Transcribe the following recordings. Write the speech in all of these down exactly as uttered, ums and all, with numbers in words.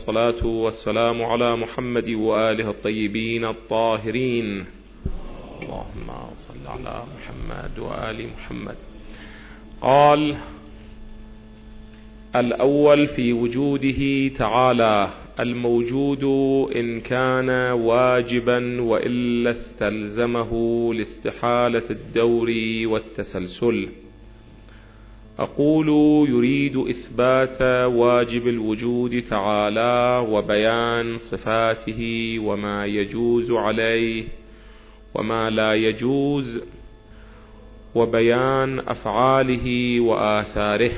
والصلاة والسلام على محمد وآله الطيبين الطاهرين. اللهم صل على محمد وآل محمد. قال: الأول في وجوده تعالى: الموجود إن كان واجبا وإلا استلزمه لاستحالة الدور والتسلسل. أقول: يريد إثبات واجب الوجود تعالى وبيان صفاته وما يجوز عليه وما لا يجوز وبيان أفعاله وآثاره.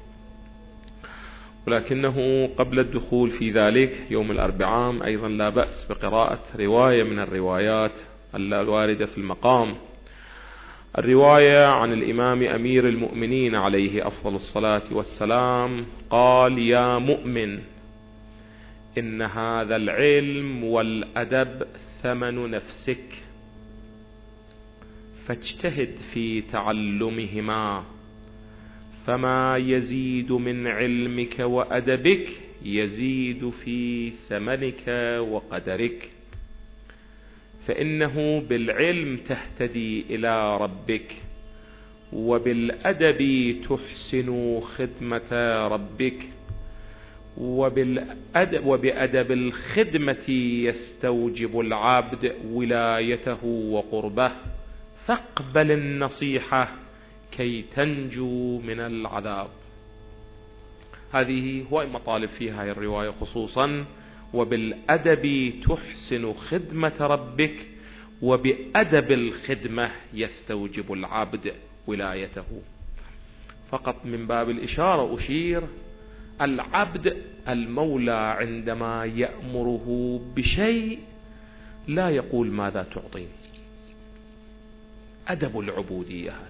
ولكنه قبل الدخول في ذلك يوم الأربعاء أيضا لا بأس بقراءة رواية من الروايات الواردة في المقام. الرواية عن الإمام أمير المؤمنين عليه أفضل الصلاة والسلام قال: يا مؤمن، إن هذا العلم والأدب ثمن نفسك، فاجتهد في تعلمهما، فما يزيد من علمك وأدبك يزيد في ثمنك وقدرك، فإنه بالعلم تهتدي إلى ربك، وبالأدب تحسن خدمة ربك، وبالأدب وبأدب الخدمة يستوجب العبد ولايته وقربه، فاقبل النصيحة كي تنجو من العذاب. هذه هو المطالب في هذه الرواية خصوصا: وبالأدب تحسن خدمة ربك، وبأدب الخدمة يستوجب العبد ولايته. فقط من باب الإشارة أشير: العبد المولى عندما يأمره بشيء لا يقول ماذا تعطيني. أدب العبودية هذا،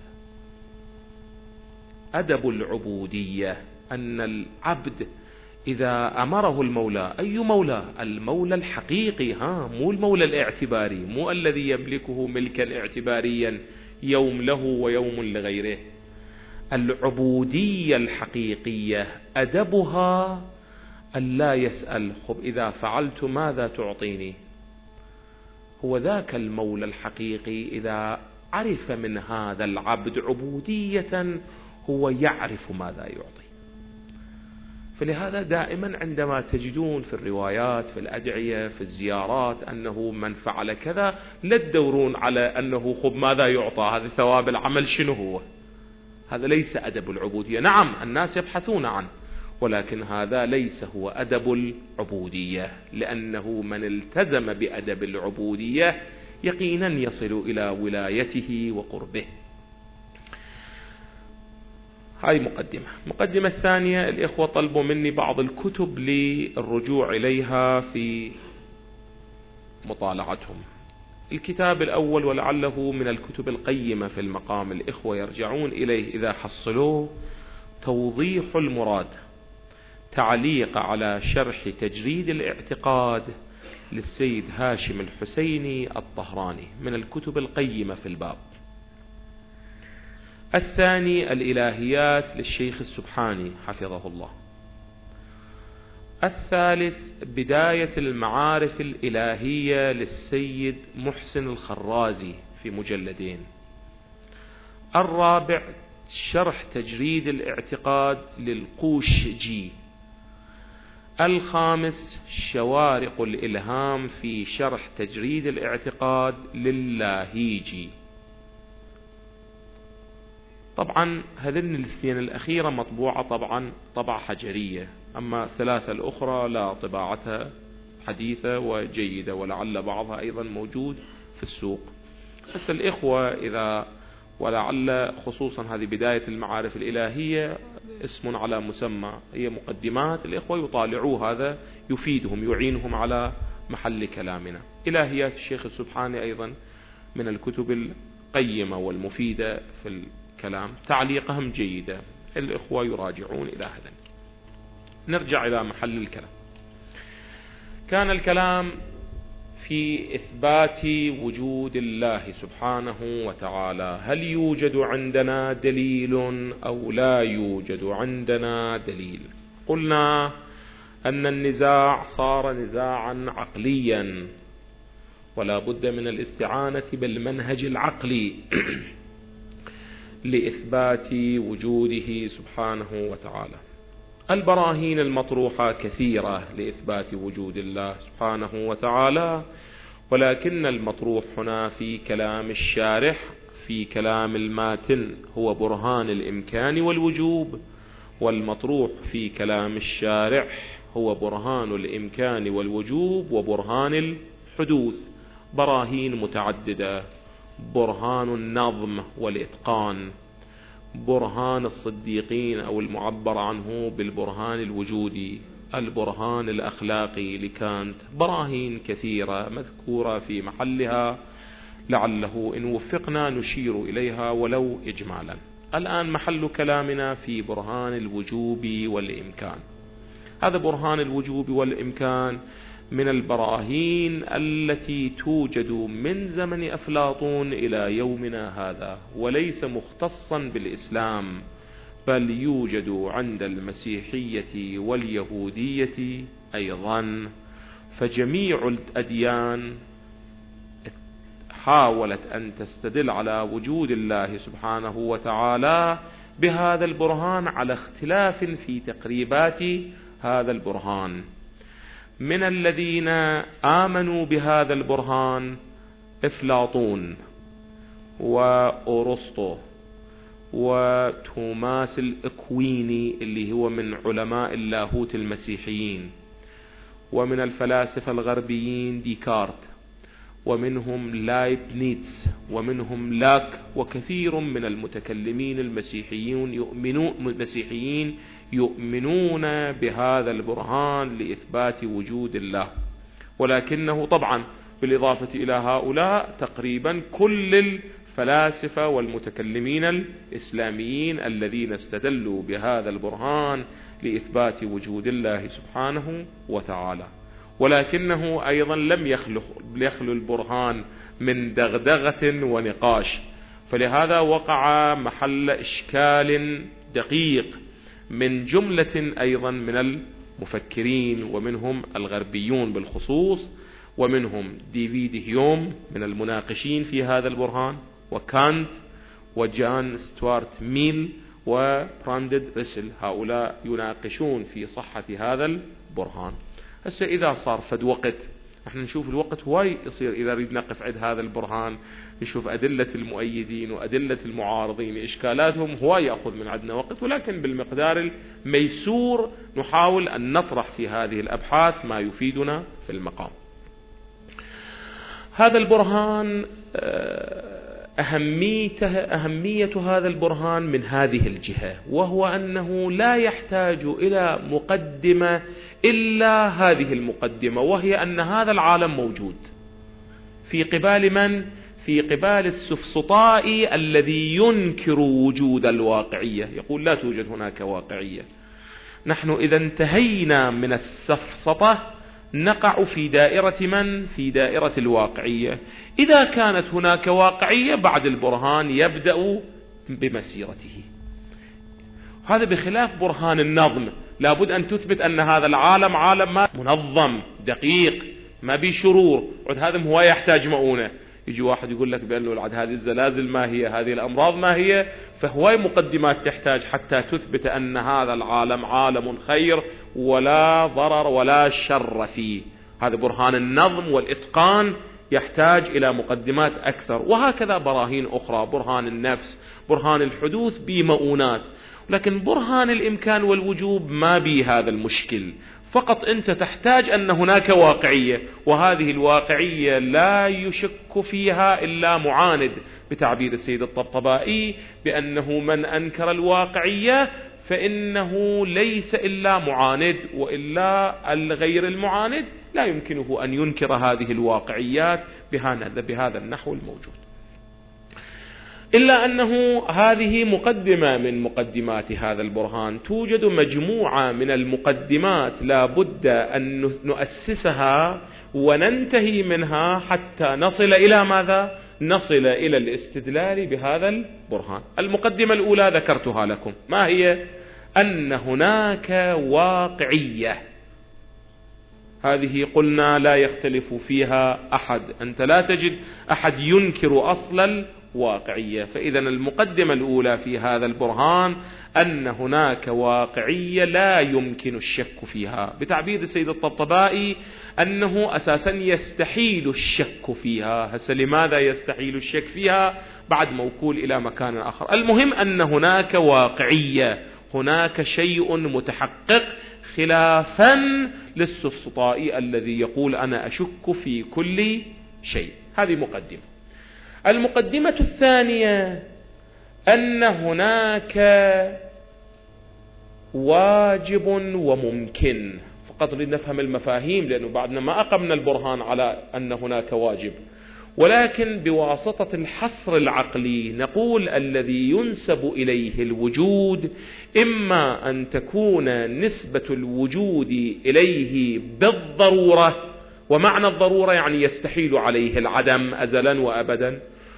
أدب العبودية أن العبد إذا أمره المولى، أي مولى؟ المولى الحقيقي، ها مو المولى الاعتباري، مو الذي يملكه ملكا اعتباريا يوم له ويوم لغيره. العبودية الحقيقية أدبها أن لا يسأل: خب إذا فعلت ماذا تعطيني؟ هو ذاك المولى الحقيقي إذا عرف من هذا العبد عبودية هو يعرف ماذا يعطي. فلهذا دائما عندما تجدون في الروايات، في الأدعية، في الزيارات أنه من فعل كذا، لا تدورون على أنه خب ماذا يعطى، هذا ثواب العمل شنو هو. هذا ليس أدب العبودية. نعم الناس يبحثون عنه، ولكن هذا ليس هو أدب العبودية، لأنه من التزم بأدب العبودية يقينا يصل إلى ولايته وقربه. هذه مقدمة. مقدمة الثانية: الإخوة طلبوا مني بعض الكتب للرجوع إليها في مطالعتهم. الكتاب الأول ولعله من الكتب القيمة في المقام، الإخوة يرجعون إليه إذا حصلوه: توضيح المراد، تعليق على شرح تجريد الاعتقاد للسيد هاشم الحسيني الطهراني، من الكتب القيمة في الباب. الثاني: الإلهيات للشيخ السبحاني حفظه الله. الثالث: بداية المعارف الإلهية للسيد محسن الخرازي في مجلدين. الرابع: شرح تجريد الاعتقاد للقوشجي. الخامس: شوارق الإلهام في شرح تجريد الاعتقاد للاهيجي. طبعا هذين الاثنين الأخيرة مطبوعة طبعا طبعة حجرية، أما الثلاثة الأخرى لا، طباعتها حديثة وجيدة، ولعل بعضها أيضا موجود في السوق. بس الإخوة إذا ولعل خصوصا هذه بداية المعارف الإلهية اسم على مسمى، هي مقدمات، الإخوة يطالعوا هذا يفيدهم يعينهم على محل كلامنا. إلهيات الشيخ السبحاني أيضا من الكتب القيمة والمفيدة في الكلام، تعليقهم جيدة، الإخوة يراجعون إلى هذا. نرجع إلى محل الكلام. كان الكلام في إثبات وجود الله سبحانه وتعالى. هل يوجد عندنا دليل أو لا يوجد عندنا دليل؟ قلنا أن النزاع صار نزاعا عقليا، ولا بد من الاستعانة بالمنهج العقلي لإثبات وجوده سبحانه وتعالى. البراهين المطروحة كثيرة لإثبات وجود الله سبحانه وتعالى، ولكن المطروح هنا في كلام الشارح في كلام الماتن هو برهان الإمكان والوجوب، والمطروح في كلام الشارح هو برهان الإمكان والوجوب وبرهان الحدوث. براهين متعددة: برهان النظم والإتقان، برهان الصديقين أو المعبر عنه بالبرهان الوجودي، البرهان الأخلاقي لكانت. براهين كثيرة مذكورة في محلها، لعله إن وفقنا نشير إليها ولو إجمالا. الآن محل كلامنا في برهان الوجوب والإمكان. هذا برهان الوجوب والإمكان من البراهين التي توجد من زمن أفلاطون إلى يومنا هذا، وليس مختصا بالإسلام، بل يوجد عند المسيحية واليهودية أيضا. فجميع الأديان حاولت أن تستدل على وجود الله سبحانه وتعالى بهذا البرهان، على اختلاف في تقريبات هذا البرهان. من الذين آمنوا بهذا البرهان أفلاطون وأرسطو وتوماس الأكويني اللي هو من علماء اللاهوت المسيحيين، ومن الفلاسفة الغربيين ديكارت، ومنهم لايبنيتس، ومنهم لاك، وكثير من المتكلمين المسيحيين يؤمنون مسيحيين يؤمنون بهذا البرهان لإثبات وجود الله. ولكنه طبعا بالإضافة إلى هؤلاء تقريبا كل الفلاسفة والمتكلمين الإسلاميين الذين استدلوا بهذا البرهان لإثبات وجود الله سبحانه وتعالى. ولكنه أيضا لم يخلو يخلو البرهان من دغدغة ونقاش، فلهذا وقع محل إشكال دقيق من جملة أيضا من المفكرين، ومنهم الغربيون بالخصوص، ومنهم ديفيد هيوم من المناقشين في هذا البرهان، وكانت وجان ستوارت ميل وبراندد ريسل، هؤلاء يناقشون في صحة هذا البرهان. هسه إذا صار فد وقت، احنا نشوف الوقت هواي يصير إذا نريد نقف عند هذا البرهان نشوف أدلة المؤيدين وأدلة المعارضين إشكالاتهم، هواي يأخذ من عندنا وقت، ولكن بالمقدار الميسور نحاول أن نطرح في هذه الأبحاث ما يفيدنا في المقام. هذا البرهان أهميته أهمية هذا البرهان من هذه الجهة، وهو أنه لا يحتاج إلى مقدمة إلا هذه المقدمة، وهي أن هذا العالم موجود في قبال من؟ في قبال السفسطائي الذي ينكر وجود الواقعية، يقول لا توجد هناك واقعية. نحن إذا انتهينا من السفسطة نقع في دائرة من؟ في دائرة الواقعية. إذا كانت هناك واقعية بعد البرهان يبدأ بمسيرته. هذا بخلاف برهان النظم، لابد أن تثبت أن هذا العالم عالم ما منظم دقيق ما بي شرور، عد هذا هو يحتاج مؤونة. يجي واحد يقول لك بأنه عد هذه الزلازل ما هي، هذه الأمراض ما هي، فهواي مقدمات تحتاج حتى تثبت أن هذا العالم عالم خير ولا ضرر ولا شر فيه. هذا برهان النظم والإتقان يحتاج إلى مقدمات أكثر، وهكذا براهين أخرى، برهان النفس، برهان الحدوث بمؤونات. لكن برهان الإمكان والوجوب ما بي هذا المشكل، فقط أنت تحتاج أن هناك واقعية، وهذه الواقعية لا يشك فيها إلا معاند، بتعبير السيد الطبطبائي بأنه من أنكر الواقعية فإنه ليس إلا معاند، وإلا الغير المعاند لا يمكنه أن ينكر هذه الواقعيات بهذا النحو الموجود. إلا أنه هذه مقدمة من مقدمات هذا البرهان، توجد مجموعة من المقدمات لا بد أن نؤسسها وننتهي منها حتى نصل إلى ماذا؟ نصل إلى الاستدلال بهذا البرهان. المقدمة الأولى ذكرتها لكم، ما هي؟ أن هناك واقعية، هذه قلنا لا يختلف فيها أحد، أنت لا تجد أحد ينكر أصل الواقعية. فإذا المقدمة الأولى في هذا البرهان أن هناك واقعية لا يمكن الشك فيها، بتعبير السيد الطبطبائي أنه أساسا يستحيل الشك فيها. هسه لماذا يستحيل الشك فيها؟ بعد موكول إلى مكان آخر. المهم أن هناك واقعية، هناك شيء متحقق، خلافا للسفسطائي الذي يقول أنا أشك في كل شيء. هذه مقدمة. المقدمة الثانية أن هناك واجب وممكن. فقط لنفهم المفاهيم، لأنه بعدنا ما أقمنا البرهان على أن هناك واجب، ولكن بواسطة الحصر العقلي نقول الذي ينسب إليه الوجود إما أن تكون نسبة الوجود إليه بالضرورة، ومعنى الضرورة يعني يستحيل عليه العدم أزلا وأبدا،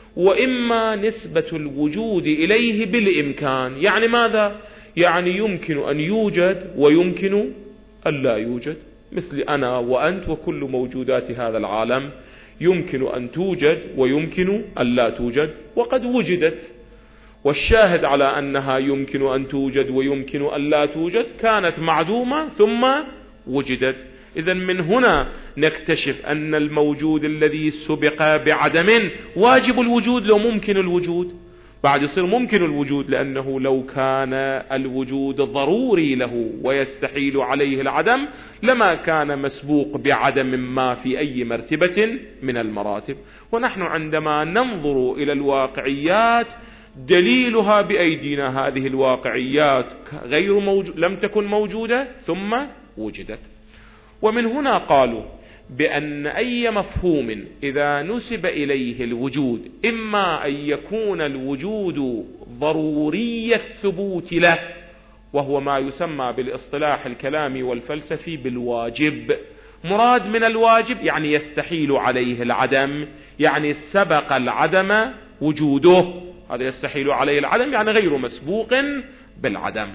وإما نسبة الوجود إليه بالإمكان. يعني ماذا؟ يعني يمكن أن يوجد ويمكن أن لا يوجد، مثل أنا وأنت وكل موجودات هذا العالم، يمكن أن توجد ويمكن أن لا توجد، وقد وجدت. والشاهد على أنها يمكن أن توجد ويمكن أن لا توجد كانت معدومة ثم وجدت. إذن من هنا نكتشف أن الموجود الذي سبق بعدم واجب الوجود لو ممكن الوجود، بعد يصير ممكن الوجود، لأنه لو كان الوجود ضروري له ويستحيل عليه العدم لما كان مسبوق بعدم ما في أي مرتبة من المراتب. ونحن عندما ننظر إلى الواقعيات دليلها بأيدينا، هذه الواقعيات غير موجود، لم تكن موجودة ثم وجدت. ومن هنا قالوا بأن أي مفهوم إذا نسب إليه الوجود إما أن يكون الوجود ضروري الثبوت له، وهو ما يسمى بالاصطلاح الكلامي والفلسفي بالواجب. مراد من الواجب يعني يستحيل عليه العدم، يعني سبق العدم وجوده، هذا يستحيل عليه العدم يعني غير مسبوق بالعدم.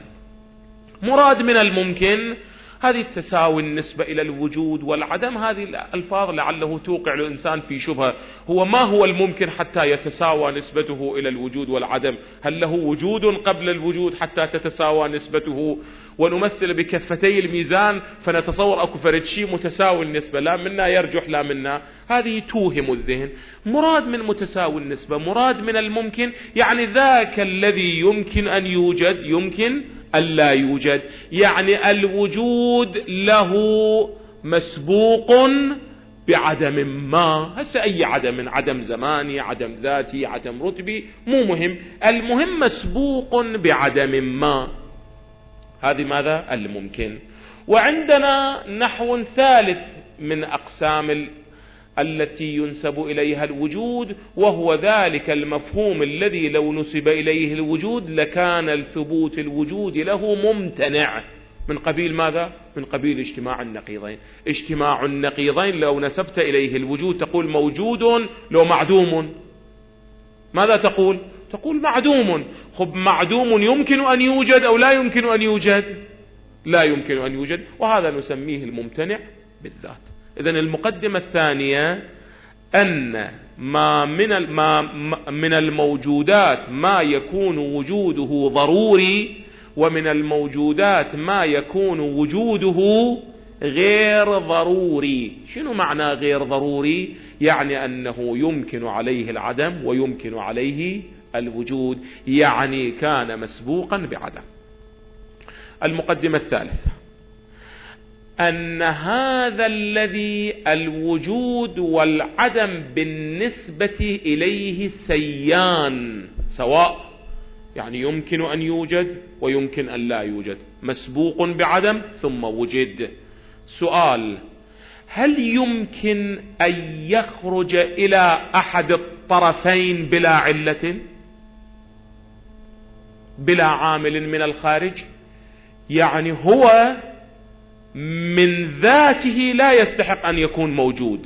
مراد من الممكن هذه التساوي النسبة إلى الوجود والعدم. هذه الألفاظ لعله توقع الإنسان في شبهة، هو ما هو الممكن حتى يتساوى نسبته إلى الوجود والعدم؟ هل له وجود قبل الوجود حتى تتساوى نسبته؟ ونمثل بكفتي الميزان فنتصور أكو فرد شيء متساوي النسبة، لا منا يرجح لا منا، هذه توهم الذهن. مراد من متساوي النسبة، مراد من الممكن يعني ذاك الذي يمكن أن يوجد يمكن ألا يوجد، يعني الوجود له مسبوق بعدم ما. هسه أي عدم، عدم زماني، عدم ذاتي، عدم رتبي، مو مهم، المهم مسبوق بعدم ما. هذه ماذا؟ الممكن. وعندنا نحو ثالث من أقسام التي ينسب إليها الوجود، وهو ذلك المفهوم الذي لو نسب إليه الوجود لكان الثبوت الوجود له ممتنع. من قبيل ماذا؟ من قبيل اجتماع النقيضين. اجتماع النقيضين لو نسبت إليه الوجود تقول موجود، لو معدوم ماذا تقول؟ تقول معدوم. خب معدوم يمكن أن يوجد أو لا يمكن أن يوجد؟ لا يمكن أن يوجد، وهذا نسميه الممتنع بالذات. إذن المقدمة الثانية أن ما من ما من الموجودات ما يكون وجوده ضروري، ومن الموجودات ما يكون وجوده غير ضروري. شنو معنى غير ضروري؟ يعني أنه يمكن عليه العدم ويمكن عليه الوجود، يعني كان مسبوقا بعدم. المقدمة الثالثة أن هذا الذي الوجود والعدم بالنسبة إليه سيان سواء، يعني يمكن أن يوجد ويمكن أن لا يوجد، مسبوق بعدم ثم وجد. سؤال: هل يمكن أن يخرج إلى أحد الطرفين بلا علة، بلا عامل من الخارج؟ يعني هو من ذاته لا يستحق أن يكون موجود،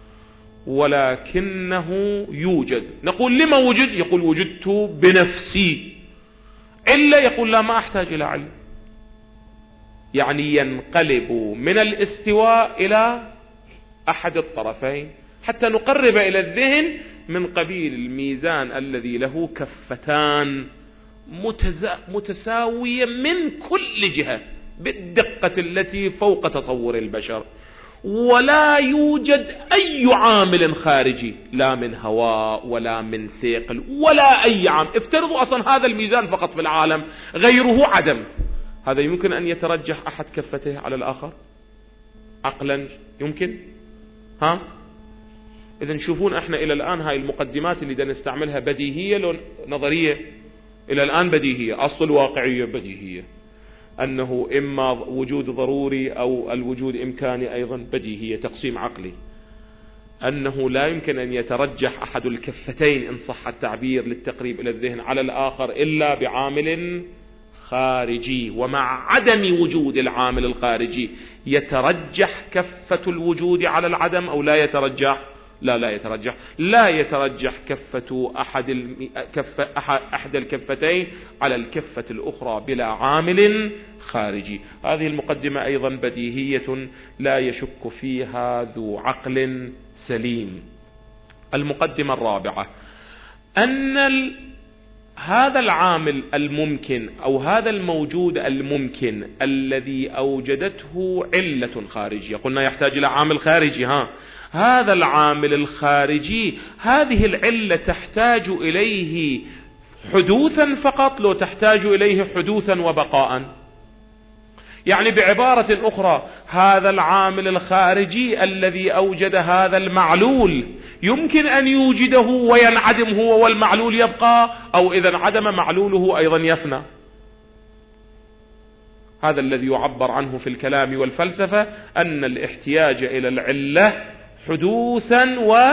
ولكنه يوجد. نقول لما وجد؟ يقول وجدت بنفسي. إلا يقول لا، ما أحتاج إلى علة. يعني ينقلب من الاستواء إلى أحد الطرفين، حتى نقرب إلى الذهن من قبيل الميزان الذي له كفتان متساوية من كل جهة بالدقة التي فوق تصور البشر، ولا يوجد أي عامل خارجي، لا من هواء ولا من ثقل ولا أي عامل. افترضوا أصلا هذا الميزان فقط في العالم، غيره عدم، هذا يمكن أن يترجح أحد كفته على الآخر عقلا؟ يمكن؟ ها؟ إذا نشوفون احنا إلى الآن هاي المقدمات اللي دا نستعملها بديهية لو نظرية؟ إلى الآن بديهية. أصل الواقعية بديهية، أنه إما وجود ضروري أو الوجود إمكاني أيضا بديهية، تقسيم عقلي. أنه لا يمكن أن يترجح أحد الكفتين إن صح التعبير للتقريب إلى الذهن على الآخر إلا بعامل خارجي، ومع عدم وجود العامل الخارجي يترجح كفة الوجود على العدم أو لا يترجح؟ لا لا يترجح. لا يترجح كفة أحد, الم... كف... أحد الكفتين على الكفة الأخرى بلا عامل خارجي. هذه المقدمة أيضا بديهية لا يشك فيها ذو عقل سليم. المقدمة الرابعة أن ال... هذا العامل الممكن أو هذا الموجود الممكن الذي أوجدته علة خارجية، قلنا يحتاج إلى عامل خارجي، ها هذا العامل الخارجي هذه العلة تحتاج إليه حدوثا فقط لو تحتاج إليه حدوثا وبقاء؟ يعني بعبارة أخرى هذا العامل الخارجي الذي أوجد هذا المعلول يمكن أن يوجده وينعدم هو والمعلول يبقى، أو إذا انعدم معلوله أيضا يفنى. هذا الذي يعبر عنه في الكلام والفلسفة أن الاحتياج إلى العلة حدوثا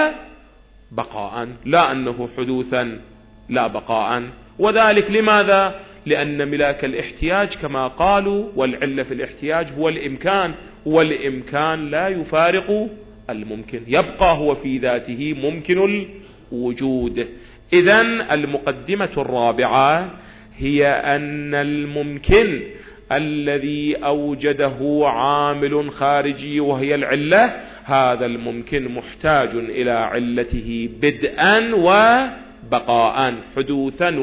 وبقاء، لا أنه حدوثا لا بقاء. وذلك لماذا؟ لأن ملاك الاحتياج كما قالوا والعلة في الاحتياج هو الإمكان، والإمكان لا يفارق الممكن، يبقى هو في ذاته ممكن الوجود. إذن المقدمة الرابعة هي أن الممكن الذي أوجده عامل خارجي وهي العلة، هذا الممكن محتاج إلى علته بدءا وبقاء، حدوثا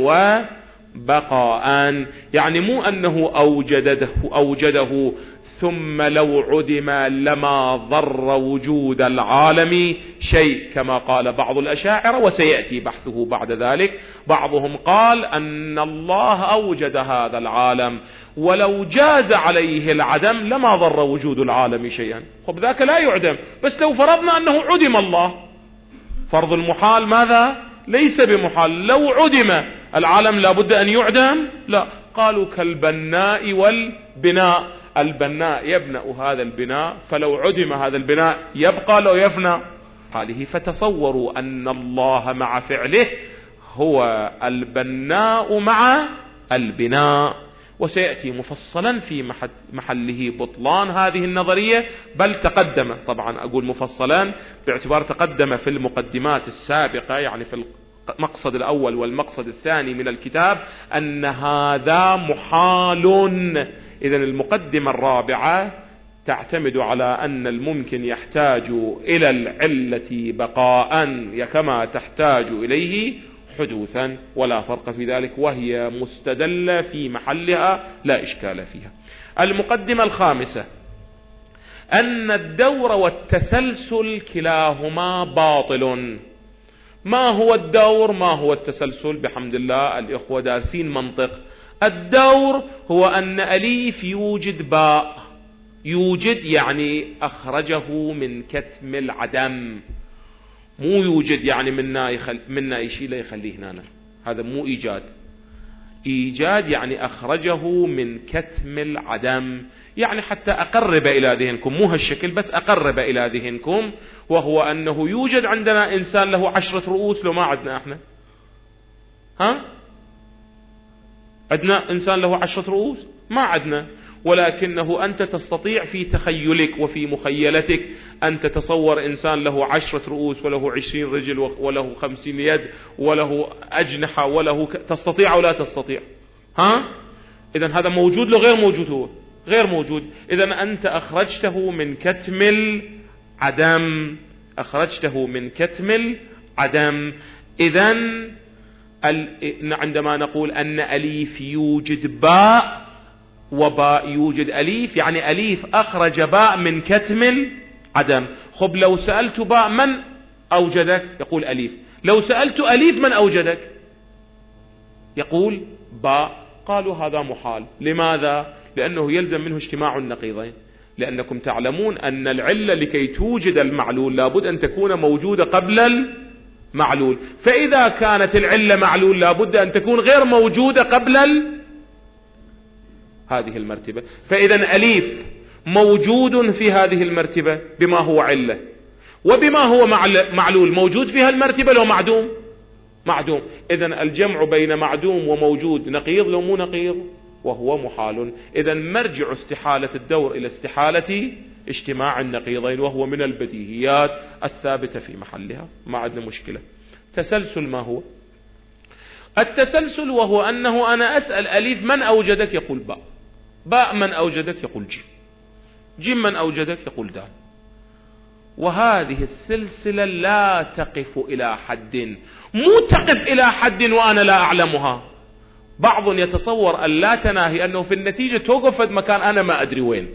وبقاء. يعني مو أنه أوجده, أوجده ثم لو عدم لما ضر وجود العالم شيء كما قال بعض الأشاعرة، وسيأتي بحثه بعد ذلك. بعضهم قال أن الله أوجد هذا العالم ولو جاز عليه العدم لما ضر وجود العالم شيئا. خب ذاك لا يعدم، بس لو فرضنا أنه عدم الله، فرض المحال ماذا؟ ليس بمحال. لو عدم العالم لابد أن يعدم؟ لا. قالوا كالبناء والبناء، البناء يبنأ هذا البناء، فلو عدم هذا البناء يبقى لو يفنى حاله. فتصوروا أن الله مع فعله هو البناء مع البناء. وسيأتي مفصلا في محله بطلان هذه النظرية، بل تقدم، طبعا أقول مفصلا باعتبار تقدم في المقدمات السابقة، يعني في المقصد الأول والمقصد الثاني من الكتاب، أن هذا محال. إذن المقدمة الرابعة تعتمد على أن الممكن يحتاج إلى العلة بقاء كما تحتاج إليه حدوثا، ولا فرق في ذلك، وهي مستدلة في محلها لا إشكال فيها. المقدمة الخامسة أن الدور والتسلسل كلاهما باطل. ما هو الدور؟ ما هو التسلسل؟ بحمد الله الإخوة دارسين منطق. الدور هو أن أليف يوجد باء، يوجد يعني أخرجه من كتم العدم، مو يوجد يعني منا يخل... منا يشيله يخليه هنا، هذا مو إيجاد. إيجاد يعني أخرجه من كتم العدم، يعني حتى أقرب إلى ذهنكم، مو هالشكل بس أقرب إلى ذهنكم، وهو أنه يوجد عندنا إنسان له عشرة رؤوس لو ما عندنا إحنا، ها؟ عندنا إنسان له عشرة رؤوس؟ ما عندنا، ولكنه أنت تستطيع في تخيلك وفي مخيلتك أن تتصور إنسان له عشرة رؤوس وله عشرين رجل وله خمسين يد وله أجنحة وله ك... تستطيع أو لا تستطيع؟ ها؟ إذن هذا موجود لو غير موجود؟ هو غير موجود. إذن أنت أخرجته من كتم العدم، أخرجته من كتم العدم. إذن عندما نقول أن أليف يوجد باء وباء يوجد أليف، يعني أليف أخرج باء من كتم العدم. خب لو سألت باء من أوجدك؟ يقول أليف. لو سألت أليف من أوجدك؟ يقول باء. قالوا هذا محال. لماذا؟ لأنه يلزم منه اجتماع النقيضين، لأنكم تعلمون أن العلة لكي توجد المعلول لابد أن تكون موجودة قبل المعلول، فإذا كانت العلة معلول لابد أن تكون غير موجودة قبل ال... هذه المرتبة. فإذا أليف موجود في هذه المرتبة بما هو علة، وبما هو معلول موجود فيها المرتبة لو معدوم معدوم. إذن الجمع بين معدوم وموجود نقيض لو مو نقيض، وهو محال. إذن مرجع استحالة الدور إلى استحالة اجتماع النقيضين، وهو من البديهيات الثابتة في محلها، ما عندنا مشكلة. تسلسل ما هو؟ التسلسل وهو أنه أنا أسأل أليف من أوجدك؟ يقول باء. باء من أوجدك؟ يقول جيم. جيم من أوجدك؟ يقول دال. وهذه السلسلة لا تقف إلى حد، مو تقف إلى حد وأنا لا أعلمها. بعض يتصور أن لا تناهي أنه في النتيجة توقف في مكان أنا ما أدري وين.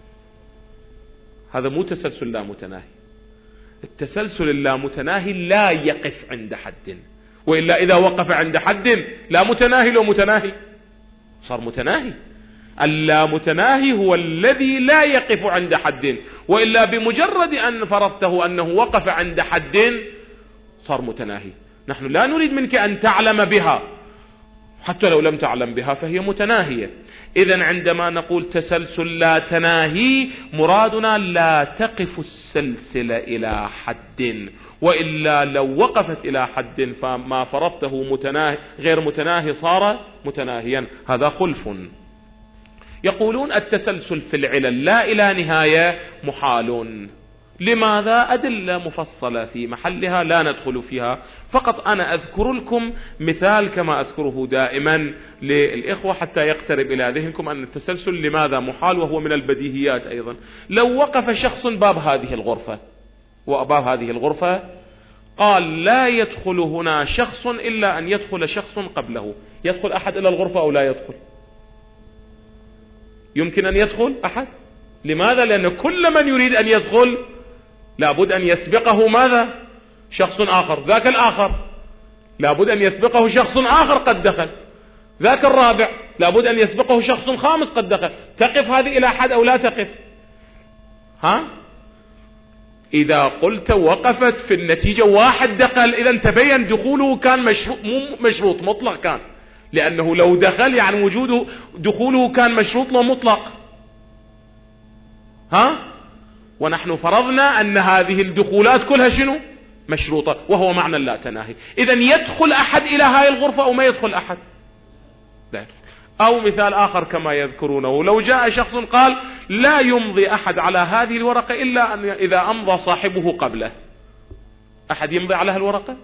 هذا مو تسلسل لا متناهي. التسلسل اللامتناهي لا يقف عند حد، وإلا إذا وقف عند حد لا متناهي لو متناهي صار متناهي. اللامتناهي هو الذي لا يقف عند حد، وإلا بمجرد أن فرضته أنه وقف عند حد صار متناهي. نحن لا نريد منك أن تعلم بها، حتى لو لم تعلم بها فهي متناهية. إذن عندما نقول تسلسل لا تناهي مرادنا لا تقف السلسلة إلى حد، وإلا لو وقفت إلى حد فما فرضته متناهي غير متناهي صار متناهيا. هذا خلف. يقولون التسلسل في العلل لا إلى نهاية محال. لماذا؟ أدلة مفصلة في محلها لا ندخل فيها، فقط أنا أذكر لكم مثال كما أذكره دائما للإخوة حتى يقترب إلى ذهنكم أن التسلسل لماذا محال، وهو من البديهيات أيضا. لو وقف شخص باب هذه الغرفة، وباب هذه الغرفة قال لا يدخل هنا شخص إلا أن يدخل شخص قبله، يدخل أحد إلى الغرفة أو لا يدخل؟ يمكن أن يدخل أحد. لماذا؟ لأن كل من يريد أن يدخل لابد أن يسبقه ماذا؟ شخص آخر. ذاك الآخر لابد أن يسبقه شخص آخر قد دخل. ذاك الرابع لابد أن يسبقه شخص خامس قد دخل. تقف هذه إلى حد أو لا تقف؟ ها؟ إذا قلت وقفت في النتيجة واحد دخل، إذا تبين دخوله كان مشروط، مو مشروط مطلق كان، لأنه لو دخل يعني وجوده دخوله كان مشروط له مطلق. ها؟ ونحن فرضنا أن هذه الدخولات كلها شنو؟ مشروطة، وهو معنى لا تناهي. إذن يدخل أحد إلى هاي الغرفة أو ما يدخل أحد؟ لا يدخل. أو مثال آخر كما يذكرونه، لو جاء شخص قال لا يمضي أحد على هذه الورقة إلا أن إذا أمضى صاحبه قبله. أحد يمضي على هالورقة؟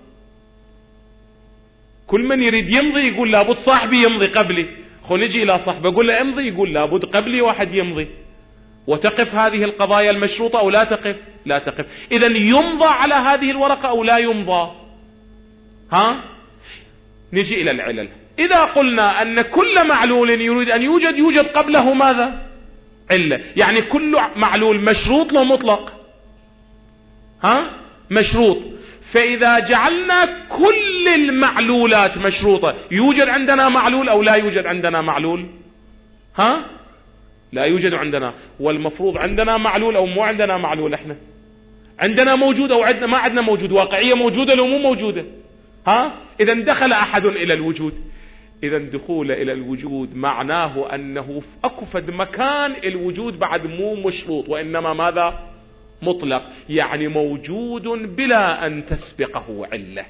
كل من يريد يمضي يقول لابد صاحبي يمضي قبلي. خو نجي إلى صاحبه يقول له امضي، يقول لابد قبلي واحد يمضي. وتقف هذه القضايا المشروطة أو لا تقف؟ لا تقف. إذن يمضى على هذه الورقة أو لا يمضى؟ ها؟ نجي إلى العلل. إذا قلنا أن كل معلول يريد أن يوجد يوجد قبله ماذا؟ علة. يعني كل معلول مشروط له مطلق. ها؟ مشروط. فإذا جعلنا كل المعلولات مشروطة يوجد عندنا معلول أو لا يوجد عندنا معلول؟ ها؟ لا يوجد عندنا. والمفروض عندنا معلول أو مو عندنا معلول؟ احنا عندنا موجود أو عندنا ما عندنا موجود؟ واقعية موجودة لو مو موجودة؟ ها؟ إذا دخل أحد إلى الوجود. إذا دخول إلى الوجود معناه أنه أكفد مكان الوجود بعد مو مشروط، وإنما ماذا؟ مطلق، يعني موجود بلا أن تسبقه علة.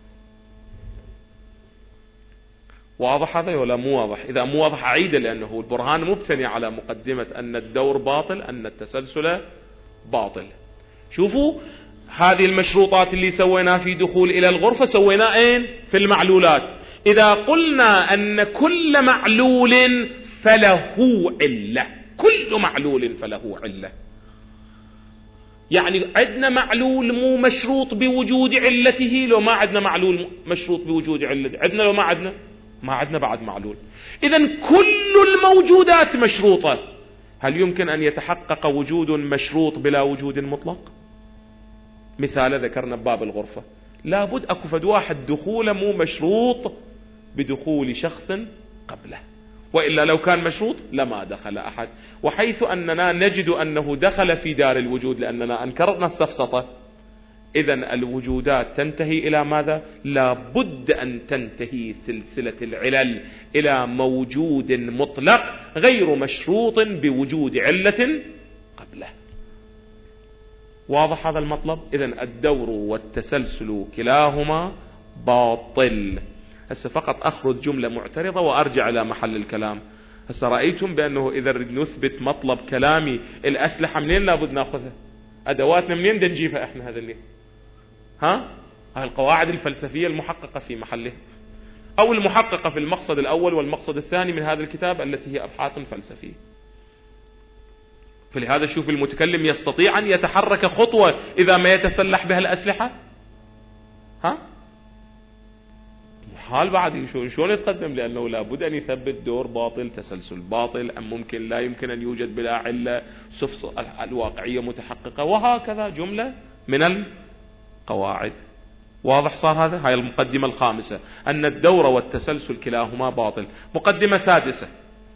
واضح هذا ولا مو واضح؟ إذا مو واضح أعيده، لأنه البرهان مبتني على مقدمة أن الدور باطل، أن التسلسل باطل. شوفوا هذه المشروطات اللي سويناها في دخول إلى الغرفة سويناها أين؟ في المعلولات. إذا قلنا أن كل معلول فله علة، كل معلول فله علة. يعني عندنا معلول مو مشروط بوجود علته، لو ما عندنا معلول مشروط بوجود علته عندنا، لو ما عندنا ما عندنا بعد معلول. إذن كل الموجودات مشروطة. هل يمكن أن يتحقق وجود مشروط بلا وجود مطلق؟ مثال ذكرنا بباب الغرفة، لابد أكو فد واحد دخوله مو مشروط بدخول شخص قبله، وإلا لو كان مشروط لما دخل أحد. وحيث أننا نجد أنه دخل في دار الوجود لأننا أنكرنا السفسطة، إذن الوجودات تنتهي إلى ماذا؟ لابد أن تنتهي سلسلة العلل إلى موجود مطلق غير مشروط بوجود علة قبله. واضح هذا المطلب؟ إذن الدور والتسلسل كلاهما باطل. هسه فقط أخرج جملة معترضة وأرجع إلى محل الكلام. هسه رأيتم بأنه إذا نثبت مطلب كلامي الأسلحة منين لابد نأخذها؟ أدواتنا منين نجيبها إحنا؟ هذا اللي ها هاي القواعد الفلسفية المحققة في محلها، أو المحققة في المقصد الأول والمقصد الثاني من هذا الكتاب التي هي أبحاث فلسفية. فلهذا شوف المتكلم يستطيع أن يتحرك خطوة إذا ما يتسلح بها الأسلحة. ها محال بعد شلون يتقدم، لأنه لابد أن يثبت دور باطل، تسلسل باطل، أم ممكن لا يمكن أن يوجد بلا علة، الواقعية متحققة، وهكذا جملة من القواعد. واضح صار هذا؟ هاي المقدمة الخامسة، أن الدور والتسلسل كلاهما باطل. مقدمة سادسة،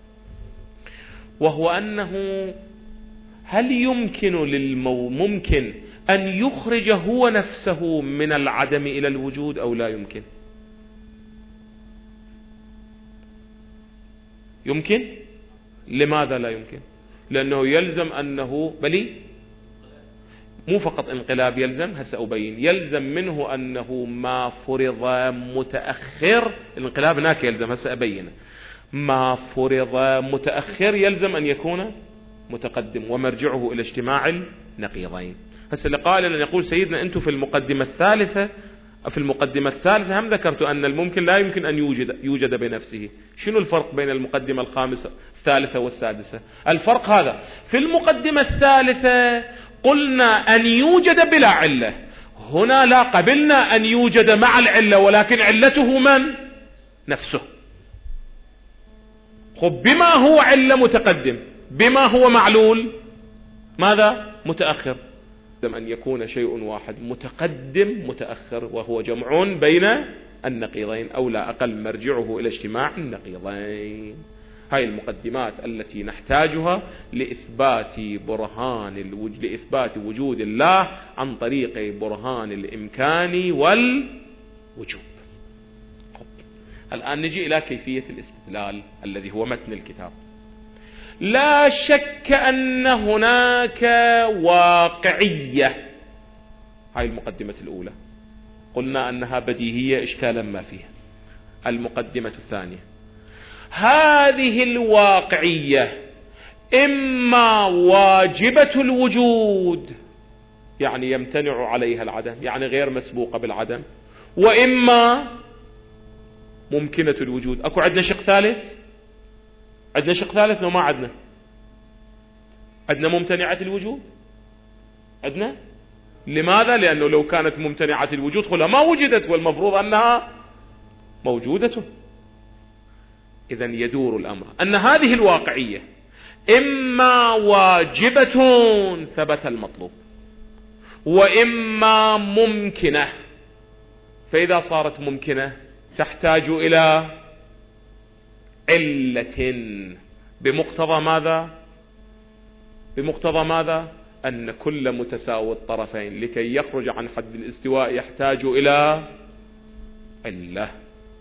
وهو أنه هل يمكن للمو ممكن أن يخرج هو نفسه من العدم إلى الوجود أو لا يمكن؟ يمكن. لماذا لا يمكن؟ لأنه يلزم أنه بلي مو فقط انقلاب يلزم، هسه أبين، يلزم منه أنه ما فرض متأخر. الانقلاب هناك يلزم، هسه أبين. ما فرض متأخر يلزم أن يكون متقدم، ومرجعه إلى اجتماع النقيضين. هسه لقائل أن يقول سيدنا أنتم في المقدمة الثالثة في المقدمة الثالثة هم ذكرت أن الممكن لا يمكن أن يوجد يوجد بنفسه. شنو الفرق بين المقدمة الخامسة الثالثة والسادسة؟ الفرق هذا، في المقدمة الثالثة قلنا أن يوجد بلا علة، هنا لا، قبلنا أن يوجد مع العلة، ولكن علته من؟ نفسه. خب بما هو علة متقدم، بما هو معلول ماذا؟ متأخر. أن يكون شيء واحد متقدم متأخر، وهو جمع بين النقيضين، أو لا أقل مرجعه إلى اجتماع النقيضين. هاي المقدمات التي نحتاجها لإثبات برهان الوجود، لإثبات وجود الله عن طريق برهان الإمكان والوجوب. الآن نجي إلى كيفية الاستدلال الذي هو متن الكتاب. لا شك أن هناك واقعية. هاي المقدمة الأولى قلنا أنها بديهية إشكالا ما فيها. المقدمة الثانية، هذه الواقعية إما واجبة الوجود، يعني يمتنع عليها العدم، يعني غير مسبوقة بالعدم، وإما ممكنة الوجود. أكو عندنا شق ثالث؟ عندنا شق ثالث؟ ما عندنا. عندنا ممتنعة الوجود؟ عندنا. لماذا؟ لأنه لو كانت ممتنعة الوجود خلا ما وجدت، والمفروض أنها موجودة. إذن يدور الأمر أن هذه الواقعية إما واجبة ثبت المطلوب، وإما ممكنة. فإذا صارت ممكنة تحتاج إلى علة، بمقتضى ماذا؟ بمقتضى ماذا؟ أن كل متساوي الطرفين لكي يخرج عن حد الاستواء يحتاج إلى علة.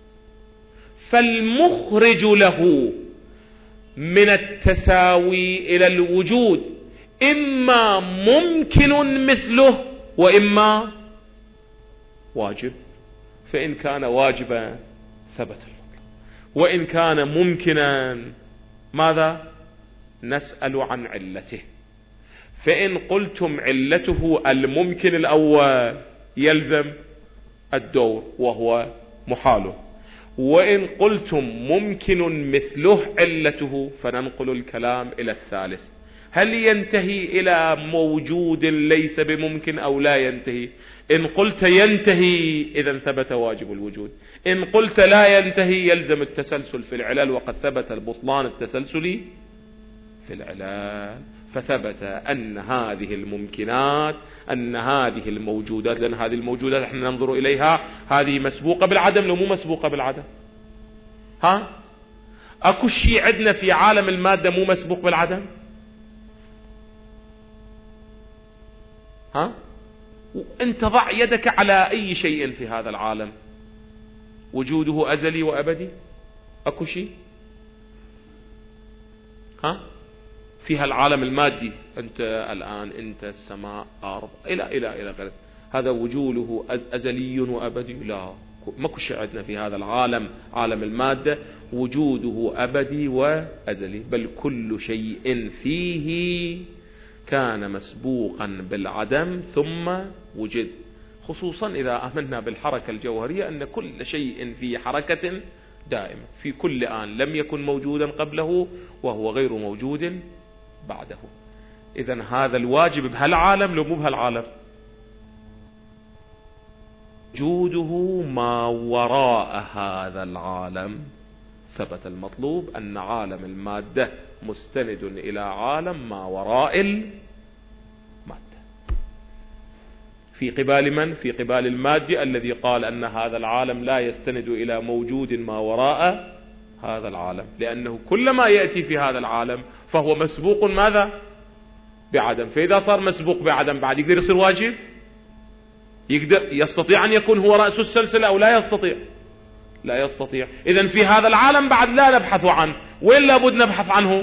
فالمخرج له من التساوي إلى الوجود إما ممكن مثله، وإما واجب. فإن كان واجبا ثبت المطلب، وإن كان ممكنا ماذا؟ نسأل عن علته. فإن قلتم علته الممكن الأول يلزم الدور وهو محاله، وإن قلتم ممكن مثله علته فننقل الكلام إلى الثالث، هل ينتهي إلى موجود ليس بممكن أو لا ينتهي؟ إن قلت ينتهي إذا ثبت واجب الوجود، إن قلت لا ينتهي يلزم التسلسل في العلل، وقد ثبت البطلان التسلسلي في العلل. فثبت أن هذه الممكنات، أن هذه الموجودات، لأن هذه الموجودات احنا ننظر إليها هذه مسبوقة بالعدم لو مو مسبوقة بالعدم؟ ها؟ أكو شيء عندنا في عالم المادة مو مسبوق بالعدم؟ ها؟ وانت ضع يدك على أي شيء في هذا العالم وجوده أزلي وأبدي؟ أكو شيء؟ ها؟ في هالعالم المادي أنت الآن، أنت السماء أرض إلى إلى إلى غيره، هذا وجوده أزلي وأبدي؟ لا، ماكو شيء عندنا في هذا العالم عالم المادة وجوده أبدي وأزلي، بل كل شيء فيه كان مسبوقا بالعدم ثم وجد، خصوصا إذا آمنا بالحركة الجوهرية أن كل شيء في حركة دائمة في كل آن لم يكن موجودا قبله وهو غير موجود بعده. إذن هذا الواجب بهالعالم لو مو بهالعالم؟ وجوده ما وراء هذا العالم. ثبت المطلوب أن عالم المادة مستند إلى عالم ما وراء المادة. في قبال من؟ في قبال المادة الذي قال أن هذا العالم لا يستند إلى موجود ما وراء هذا العالم، لأنه كل ما يأتي في هذا العالم فهو مسبوق ماذا؟ بعدم. فإذا صار مسبوق بعدم بعد يقدر يصير واجب؟ يقدر يستطيع أن يكون هو رأس السلسلة أو لا يستطيع؟ لا يستطيع. إذن في هذا العالم بعد لا نبحث عنه، وين لابد نبحث عنه؟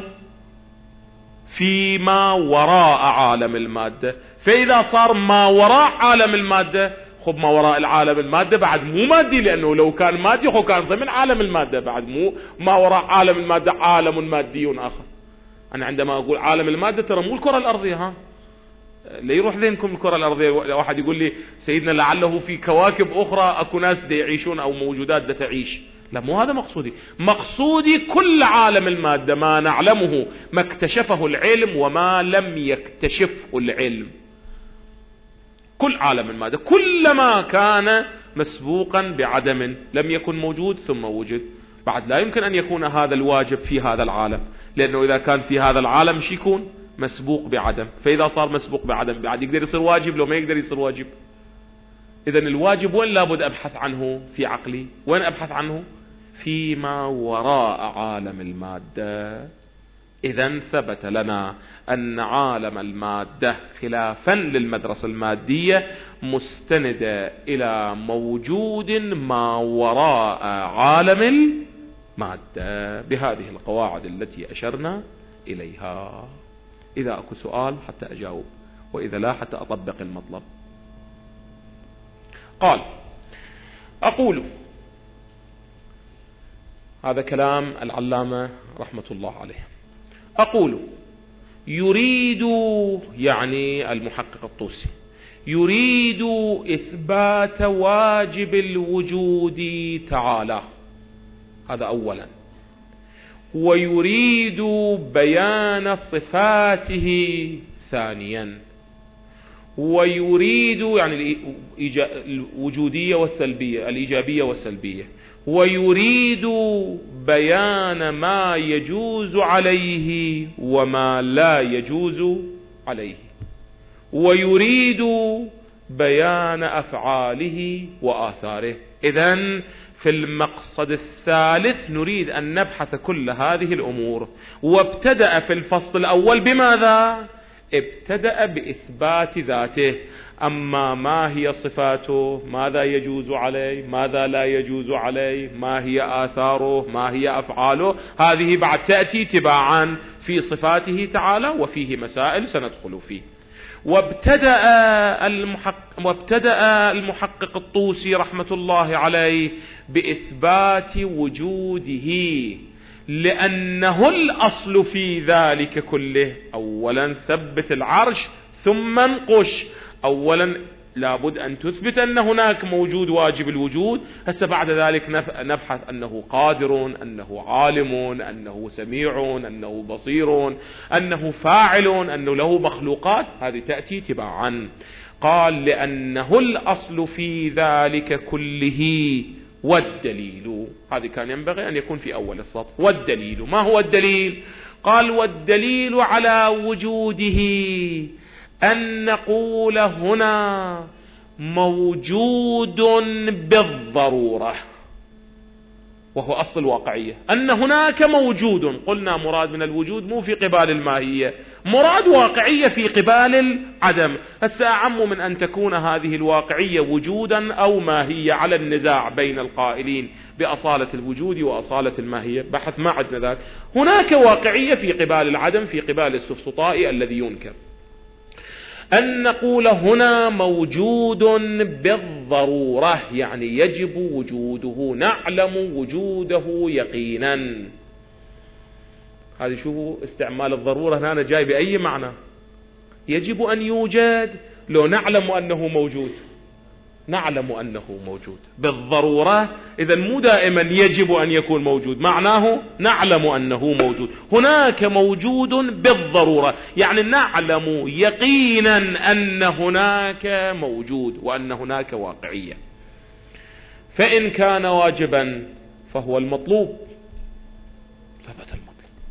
فيما وراء عالم المادة. فإذا صار ما وراء عالم المادة، خب ما وراء العالم المادة بعد مو مادي، لأنه لو كان مادي خب كان ضمن عالم المادة، بعد مو ما وراء عالم المادة عالم مادي آخر. أنا عندما أقول عالم المادة ترى مو الكرة الأرضية، ها لا يروح ذهنكم الكرة الأرضية. واحد يقول لي سيدنا لعله في كواكب أخرى أكو ناس دا يعيشون أو موجودات دا تعيش، لا مو هذا مقصودي. مقصودي كل عالم المادة، ما نعلمه، ما اكتشفه العلم وما لم يكتشفه العلم، كل عالم المادة كلما كان مسبوقا بعدم لم يكن موجود ثم وجد، بعد لا يمكن أن يكون هذا الواجب في هذا العالم، لأنه إذا كان في هذا العالم شي يكون مسبوق بعدم. فإذا صار مسبوق بعدم بعد يقدر يصير واجب لو ما يقدر يصير واجب؟ إذن الواجب وين لابد أبحث عنه في عقلي؟ وين أبحث عنه؟ فيما وراء عالم المادة. إذن ثبت لنا أن عالم المادة خلافا للمدرسة المادية مستند إلى موجود ما وراء عالم المادة بهذه القواعد التي أشرنا إليها. إذا أكو سؤال حتى أجاوب، وإذا لا حتى أطبق المطلب. قال: أقول، هذا كلام العلامة رحمة الله عليه، أقول يريد، يعني المحقق الطوسي، يريد إثبات واجب الوجود تعالى، هذا أولا، ويريد بيان صفاته ثانيا، ويريد يعني الوجودية والسلبية، الإيجابية والسلبية، ويريد بيان ما يجوز عليه وما لا يجوز عليه، ويريد بيان أفعاله وآثاره. إذن في المقصد الثالث نريد أن نبحث كل هذه الأمور، وابتدأ في الفصل الأول بماذا؟ ابتدأ بإثبات ذاته. أما ما هي صفاته، ماذا يجوز عليه، ماذا لا يجوز عليه، ما هي آثاره، ما هي أفعاله، هذه بعد تأتي تباعا في صفاته تعالى، وفيه مسائل سندخل فيه. وابتدأ المحقق, وابتدأ المحقق الطوسي رحمة الله عليه بإثبات وجوده، لأنه الأصل في ذلك كله. أولا ثبت العرش ثم انقش. أولا لابد أن تثبت أن هناك موجود واجب الوجود. هسه بعد ذلك نبحث أنه قادر، أنه عالم، أنه سميع، أنه بصير، أنه فاعل، أنه له مخلوقات، هذه تأتي تباعا. قال لأنه الأصل في ذلك كله والدليل. هذه كان ينبغي أن يكون في أول السطر. والدليل، ما هو الدليل؟ قال والدليل على وجوده أن نقول هنا موجود بالضرورة، وهو أصل الواقعية، أن هناك موجود. قلنا مراد من الوجود مو في قبال الماهية، مراد واقعية في قبال العدم. هسه أعم من أن تكون هذه الواقعية وجودا أو ماهية على النزاع بين القائلين بأصالة الوجود وأصالة الماهية، بحث ما عندنا ذاك. هناك واقعية في قبال العدم، في قبال السفسطائي الذي ينكر. أن نقول هنا موجود بالضرورة، يعني يجب وجوده، نعلم وجوده يقينا. هذه شوفوا استعمال الضرورة هنا جاي بأي معنى. يجب أن يوجد، لو نعلم أنه موجود، نعلم أنه موجود بالضرورة. إذا مو دائما يجب أن يكون موجود، معناه نعلم أنه موجود. هناك موجود بالضرورة، يعني نعلم يقينا أن هناك موجود وأن هناك واقعية. فإن كان واجبا فهو المطلوب، ثبت المطلوب.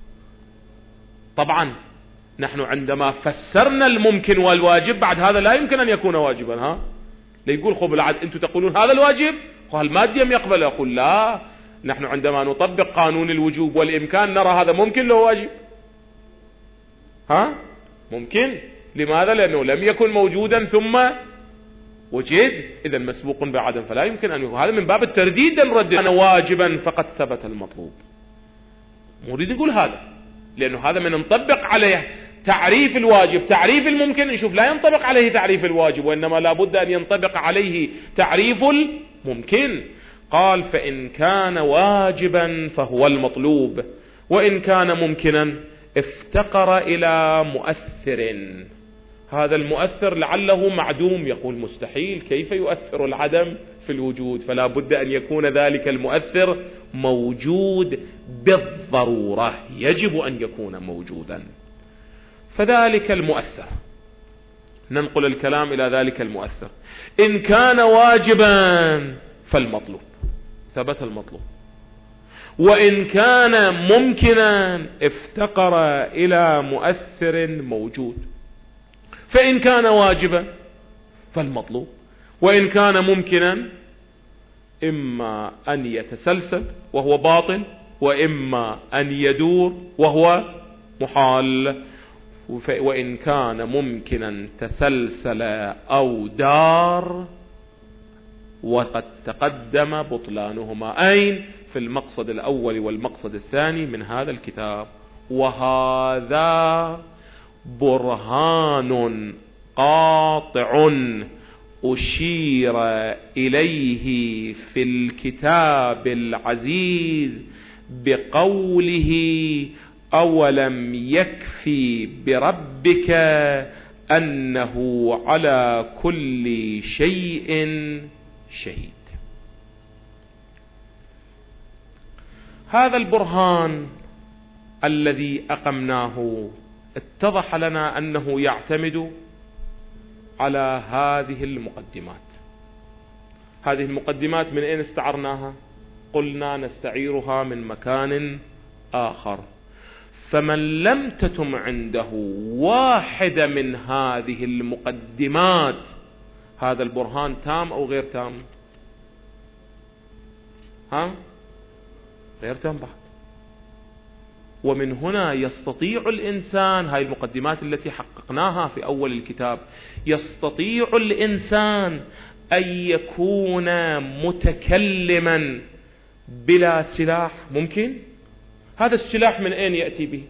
طبعا نحن عندما فسرنا الممكن والواجب، بعد هذا لا يمكن أن يكون واجبا. ها ليقول خب العد أنتم تقولون هذا الواجب وهالماديم يقبل. أقول لا، نحن عندما نطبق قانون الوجوب والإمكان نرى هذا ممكن لو واجب. ها ممكن. لماذا؟ لأنه لم يكن موجودا ثم وجد، إذا مسبوق بعدم، فلا يمكن أن يكون. هذا من باب الترديد نرد أنا واجبا فقد ثبت المطلوب. نريد نقول هذا، لأنه هذا من نطبق عليه تعريف الواجب. تعريف الممكن نشوف لا ينطبق عليه تعريف الواجب، وإنما لابد أن ينطبق عليه تعريف الممكن. قال فإن كان واجبا فهو المطلوب، وإن كان ممكنا افتقر إلى مؤثر. هذا المؤثر لعله معدوم، يقول مستحيل، كيف يؤثر العدم في الوجود؟ فلا بد أن يكون ذلك المؤثر موجود بالضرورة، يجب أن يكون موجودا. فذلك المؤثر، ننقل الكلام إلى ذلك المؤثر. إن كان واجبا فالمطلوب، ثبت المطلوب. وإن كان ممكنا افتقر إلى مؤثر موجود. فإن كان واجبا فالمطلوب، وإن كان ممكنا إما أن يتسلسل وهو باطل، وإما أن يدور وهو محال. وإن كان ممكنا تسلسل أو دار، وقد تقدم بطلانهما. أين؟ في المقصد الأول والمقصد الثاني من هذا الكتاب. وهذا برهان قاطع أشير إليه في الكتاب العزيز بقوله أولم يكفي بربك أنه على كل شيء شهيد. هذا البرهان الذي أقمناه اتضح لنا أنه يعتمد على هذه المقدمات. هذه المقدمات من أين استعرناها؟ قلنا نستعيرها من مكان آخر. فمن لم تتم عنده واحدة من هذه المقدمات، هذا البرهان تام أو غير تام؟ ها؟ غير تام بعد. ومن هنا يستطيع الإنسان، هاي المقدمات التي حققناها في أول الكتاب، يستطيع الإنسان أن يكون متكلما بلا سلاح. ممكن؟ هذا السلاح من أين يأتي به؟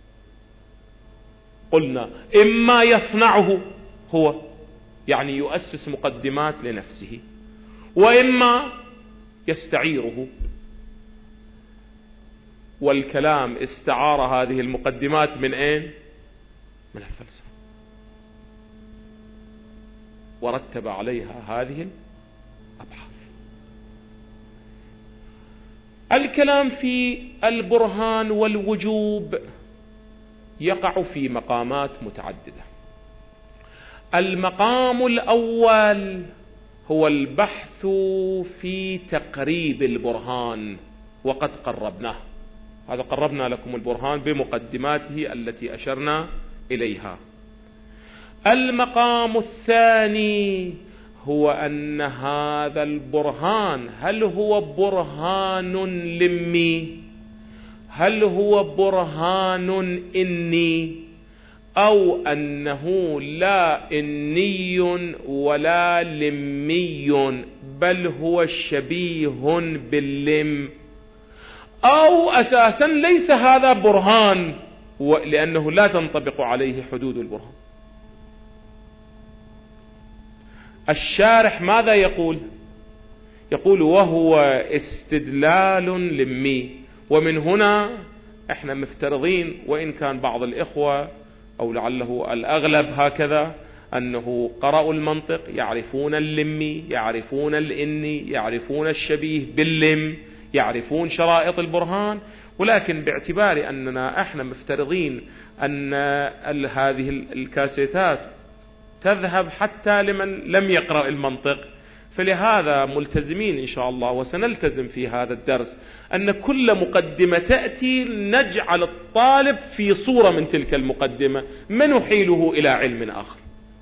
قلنا إما يصنعه هو، يعني يؤسس مقدمات لنفسه، وإما يستعيره. والكلام استعار هذه المقدمات من أين؟ من الفلسفة. ورتب عليها هذه الأبحاث. الكلام في البرهان والوجوب يقع في مقامات متعددة. المقام الأول هو البحث في تقريب البرهان، وقد قربناه. هذا قربنا لكم البرهان بمقدماته التي أشرنا إليها. المقام الثاني هو أن هذا البرهان هل هو برهان لمي، هل هو برهان إني، أو أنه لا إني ولا لمي بل هو شبيه باللم، أو أساسا ليس هذا برهان لأنه لا تنطبق عليه حدود البرهان. الشارح ماذا يقول؟ يقول وهو استدلال لمي. ومن هنا احنا مفترضين، وإن كان بعض الإخوة أو لعله الأغلب هكذا، أنه قرأوا المنطق يعرفون اللمي، يعرفون الإني، يعرفون الشبيه باللم، يعرفون شرائط البرهان، ولكن باعتبار أننا احنا مفترضين أن هذه الكاسيتات تذهب حتى لمن لم يقرأ المنطق، فلهذا ملتزمين إن شاء الله، وسنلتزم في هذا الدرس أن كل مقدمة تأتي نجعل الطالب في صورة من تلك المقدمة، ما نحيله إلى علم آخر.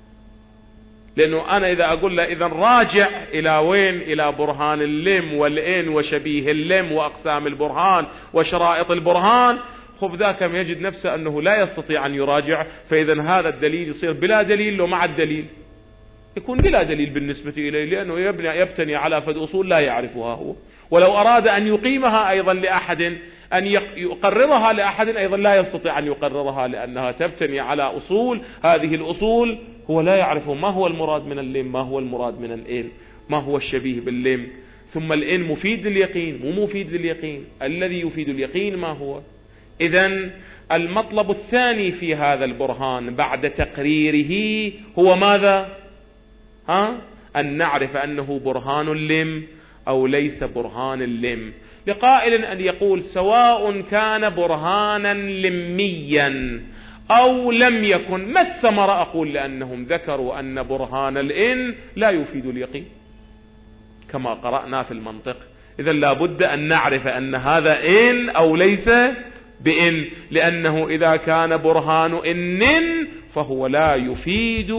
لأنه أنا إذا أقول له إذا راجع إلى وين؟ إلى برهان اللم والإن وشبيه اللم وأقسام البرهان وشرائط البرهان، خب ذاك يجد نفسه أنه لا يستطيع أن يراجع، فإذا هذا الدليل يصير بلا دليل، ومع الدليل يكون بلا دليل بالنسبة إليه، لأنه يبني يبتني على فد أصول لا يعرفها هو، ولو أراد أن يقيمها أيضا لأحد، أن يقررها لأحد، أيضا لا يستطيع أن يقررها، لأنها تبتني على أصول، هذه الأصول هو لا يعرف ما هو المراد من اللم، ما هو المراد من الإن، ما هو الشبيه باللم. ثم الإن مفيد لليقين مو مفيد لليقين، الذي يفيد اليقين ما هو؟ إذن المطلب الثاني في هذا البرهان بعد تقريره هو ماذا؟ ها؟ أن نعرف أنه برهان اللم أو ليس برهان اللم. لقائل أن يقول سواء كان برهانا لميا أو لم يكن، ما الثمرة؟ أقول لأنهم ذكروا أن برهان الإن لا يفيد اليقين كما قرأنا في المنطق. إذن لابد أن نعرف أن هذا إن أو ليس بإن، لأنه إذا كان برهان إن فهو لا يفيد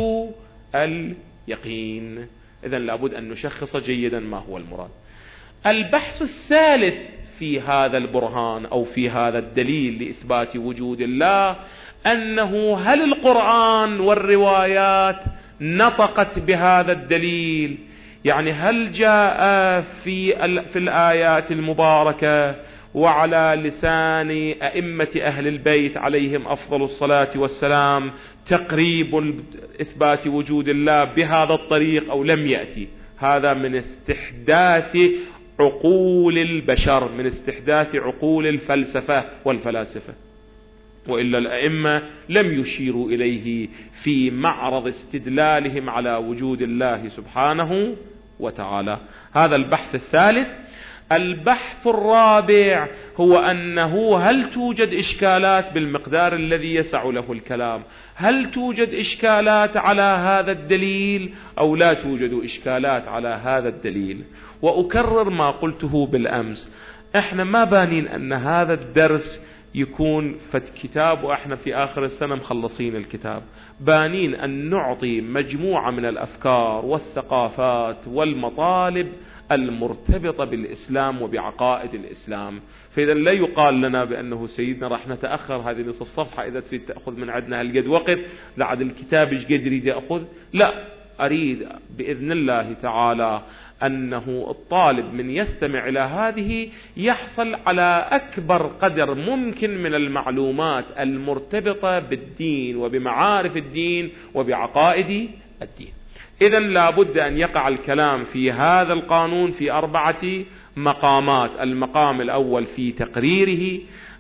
اليقين. إذن لابد أن نشخص جيدا ما هو المراد. البحث الثالث في هذا البرهان أو في هذا الدليل لإثبات وجود الله أنه هل القرآن والروايات نطقت بهذا الدليل؟ يعني هل جاء في في الآيات المباركة وعلى لسان أئمة أهل البيت عليهم أفضل الصلاة والسلام تقريب إثبات وجود الله بهذا الطريق أو لم يأتي؟ هذا من استحداث عقول البشر، من استحداث عقول الفلسفة والفلاسفة، وإلا الأئمة لم يشيروا إليه في معرض استدلالهم على وجود الله سبحانه وتعالى. هذا البحث الثالث. البحث الرابع هو أنه هل توجد إشكالات بالمقدار الذي يسع له الكلام؟ هل توجد إشكالات على هذا الدليل أو لا توجد إشكالات على هذا الدليل؟ وأكرر ما قلته بالأمس، احنا ما بانين أن هذا الدرس يكون فت كتاب وإحنا في آخر السنة مخلصين الكتاب، بانين أن نعطي مجموعة من الأفكار والثقافات والمطالب المرتبطة بالإسلام وبعقائد الإسلام. فإذا لا يقال لنا بأنه سيدنا راح نتأخر هذه نصف صفحة إذا تريد تأخذ من عندنا هالقد وقت لعد الكتاب إيش قد يريد يأخذ. لا، أريد بإذن الله تعالى أنه الطالب من يستمع إلى هذه يحصل على أكبر قدر ممكن من المعلومات المرتبطة بالدين وبمعارف الدين وبعقائد الدين. إذن لابد أن يقع الكلام في هذا القانون في أربعة مقامات. المقام الأول في تقريره،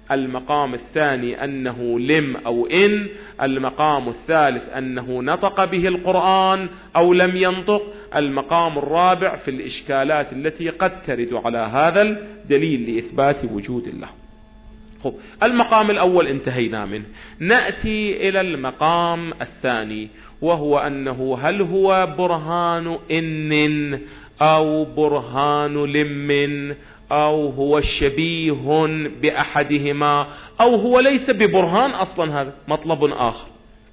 المقام الثاني أنه لم أو إن، المقام الثالث أنه نطق به القرآن أو لم ينطق، المقام الرابع في الإشكالات التي قد ترد على هذا الدليل لإثبات وجود الله. خب المقام الأول انتهينا منه، نأتي إلى المقام الثاني، وهو أنه هل هو برهان إن أو برهان لم أو هو شبيه بأحدهما أو هو ليس ببرهان أصلا، هذا مطلب آخر.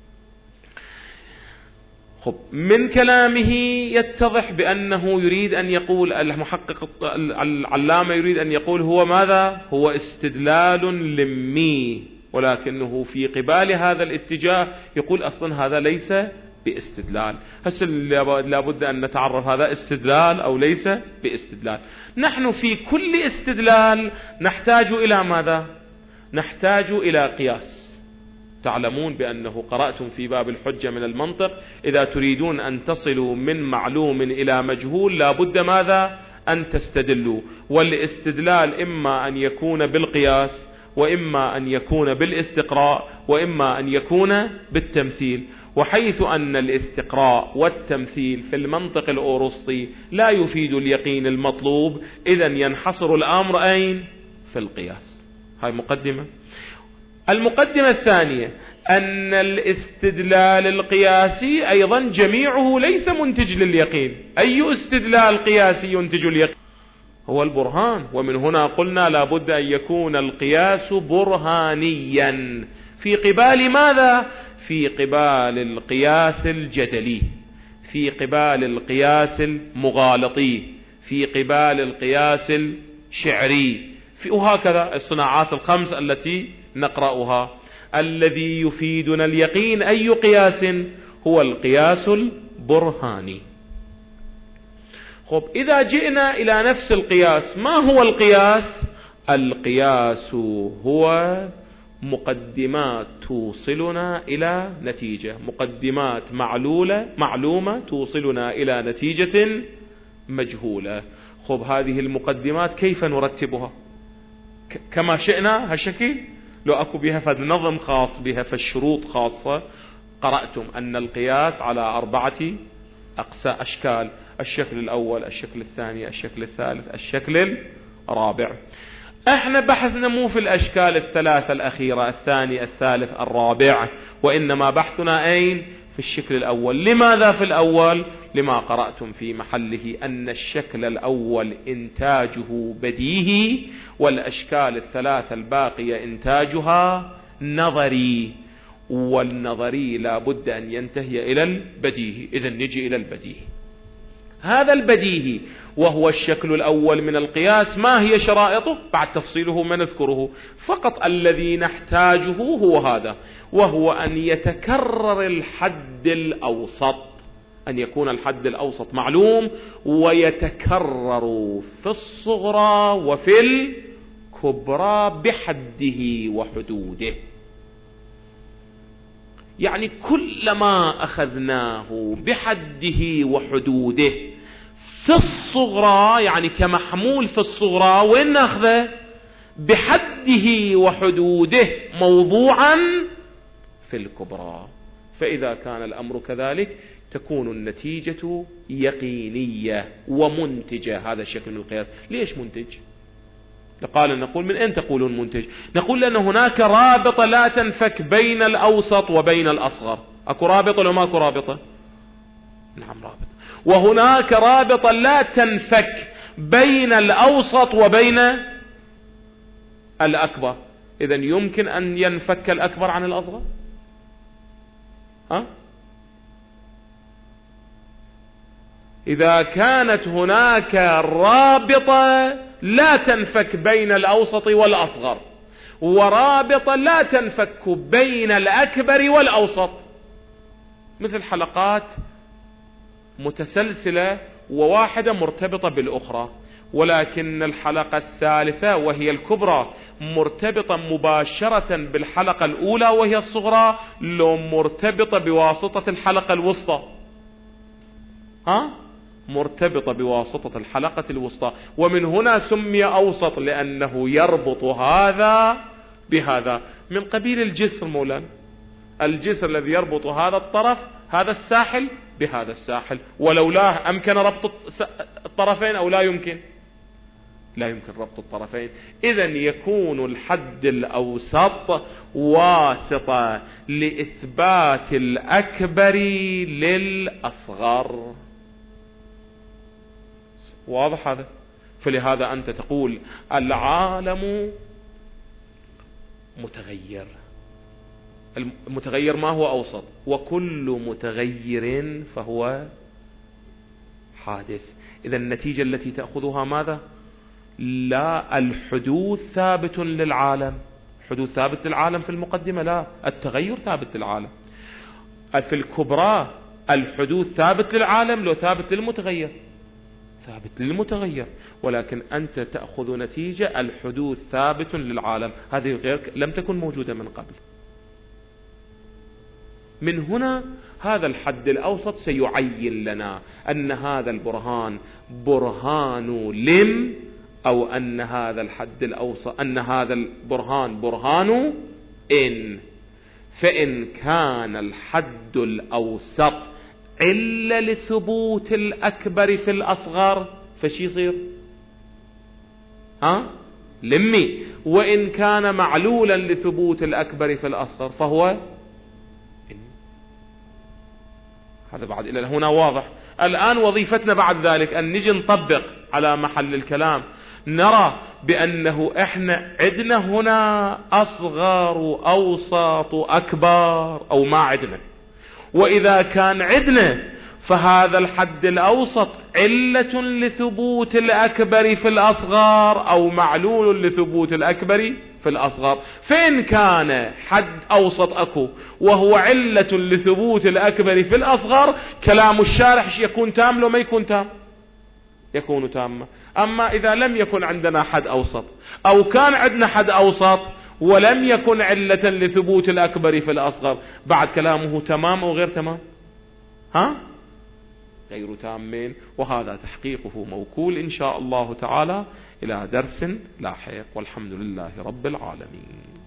خب من كلامه يتضح بأنه يريد أن يقول، المحقق العلامة يريد أن يقول هو ماذا؟ هو استدلال لمي، ولكنه في قبال هذا الاتجاه يقول أصلا هذا ليس باستدلال. هسه لابد أن نتعرف هذا استدلال أو ليس باستدلال. نحن في كل استدلال نحتاج إلى ماذا؟ نحتاج إلى قياس. تعلمون بأنه قرأتم في باب الحجة من المنطق إذا تريدون أن تصلوا من معلوم إلى مجهول لابد ماذا؟ أن تستدلوا، والاستدلال إما أن يكون بالقياس، وإما أن يكون بالاستقراء، وإما أن يكون بالتمثيل. وحيث أن الاستقراء والتمثيل في المنطق الأوروسطي لا يفيد اليقين المطلوب، إذن ينحصر الأمر أين؟ في القياس. هاي مقدمة. المقدمة الثانية أن الاستدلال القياسي أيضا جميعه ليس منتج لليقين. أي استدلال قياسي ينتج اليقين؟ هو البرهان. ومن هنا قلنا لابد أن يكون القياس برهانيا في قبال ماذا؟ في قبال القياس الجدلي، في قبال القياس المغالطي، في قبال القياس الشعري، في وهكذا الصناعات الخمس التي نقرأها. الذي يفيدنا اليقين أي قياس؟ هو القياس البرهاني. خب إذا جئنا إلى نفس القياس، ما هو القياس؟ القياس هو مقدمات توصلنا إلى نتيجة، مقدمات معلولة معلومة توصلنا إلى نتيجة مجهولة. خب هذه المقدمات كيف نرتبها؟ كما شئنا هالشكل؟ لو أكو بها فالنظم خاص بها فالشروط خاصة. قرأتم أن القياس على أربعة أقسى أشكال: الشكل الأول، الشكل الثاني، الشكل الثالث، الشكل الرابع. احنا بحثنا مو في الأشكال الثلاثة الأخيرة، الثاني الثالث الرابع، وإنما بحثنا أين؟ في الشكل الأول. لماذا في الأول؟ لما قرأتم في محله أن الشكل الأول إنتاجه بديهي، والأشكال الثلاثة الباقية إنتاجها نظري، والنظري لا بد أن ينتهي إلى البديهي. إذن نجي إلى البديهي. هذا البديهي وهو الشكل الأول من القياس ما هي شرائطه؟ بعد تفصيله ما نذكره، فقط الذي نحتاجه هو هذا، وهو أن يتكرر الحد الأوسط، أن يكون الحد الأوسط معلوم ويتكرر في الصغرى وفي الكبرى بحده وحدوده. يعني كلما أخذناه بحده وحدوده في الصغرى، يعني كمحمول في الصغرى، وين ناخذه؟ بحده وحدوده موضوعا في الكبرى. فإذا كان الأمر كذلك تكون النتيجة يقينية ومنتجة. هذا الشكل من القياس. ليش منتج؟ قال نقول من أين تقولون منتج؟ نقول لأن هناك رابطة لا تنفك بين الأوسط وبين الأصغر. أكو رابطة لو ما أكو رابطة؟ نعم رابطة. وهناك رابطة لا تنفك بين الأوسط وبين الأكبر. إذن يمكن أن ينفك الأكبر عن الأصغر؟ ها؟ إذا كانت هناك رابطة لا تنفك بين الأوسط والأصغر، ورابطة لا تنفك بين الأكبر والأوسط، مثل حلقات متسلسلة وواحدة مرتبطة بالأخرى، ولكن الحلقة الثالثة وهي الكبرى مرتبطة مباشرة بالحلقة الأولى وهي الصغرى، لو مرتبطة بواسطة الحلقة الوسطى. ها؟ مرتبطة بواسطة الحلقة الوسطى. ومن هنا سمي أوسط، لأنه يربط هذا بهذا من قبيل الجسر مولانا، الجسر الذي يربط هذا الطرف هذا الساحل بهذا الساحل، ولولاه أمكن ربط الطرفين أو لا يمكن؟ لا يمكن ربط الطرفين. إذن يكون الحد الأوسط واسطة لإثبات الأكبر للأصغر. واضح هذا؟ فلهذا أنت تقول العالم متغير. المتغير ما هو أوسط؟ وكل متغير فهو حادث. إذا النتيجة التي تأخذها ماذا؟ لا الحدوث ثابت للعالم. حدوث ثابت للعالم في المقدمة؟ لا، التغير ثابت للعالم. في الكبرى الحدوث ثابت للعالم لو ثابت للمتغير؟ ثابت للمتغير. ولكن أنت تأخذ نتيجة الحدوث ثابت للعالم، هذه غير لم تكن موجودة من قبل. من هنا هذا الحد الأوسط سيعين لنا أن هذا البرهان برهان لم، أو أن هذا الحد الأوسط أن هذا البرهان برهان إن. فإن كان الحد الأوسط إلا لثبوت الأكبر في الأصغر فشي يصير؟ ها؟ لمي. وإن كان معلولا لثبوت الأكبر في الأصغر فهو إن. هذا بعد إلى هنا واضح. الآن وظيفتنا بعد ذلك أن نجي نطبق على محل الكلام، نرى بأنه إحنا عندنا هنا أصغر أوسط أكبر أو ما عندنا. وإذا كان عندنا فهذا الحد الأوسط علة لثبوت الأكبر في الأصغر أو معلول لثبوت الأكبر في الأصغر. فإن كان حد أوسط أكو وهو علة لثبوت الأكبر في الأصغر، كلام الشارح يكون تام لو ما يكون تام؟ يكون تاما. أما إذا لم يكن عندنا حد أوسط أو كان عندنا حد أوسط ولم يكن علة لثبوت الأكبر في الأصغر، بعد كلامه تمام أو غير تمام؟ ها؟ غير تامين. وهذا تحقيقه موكول إن شاء الله تعالى إلى درس لاحق، والحمد لله رب العالمين.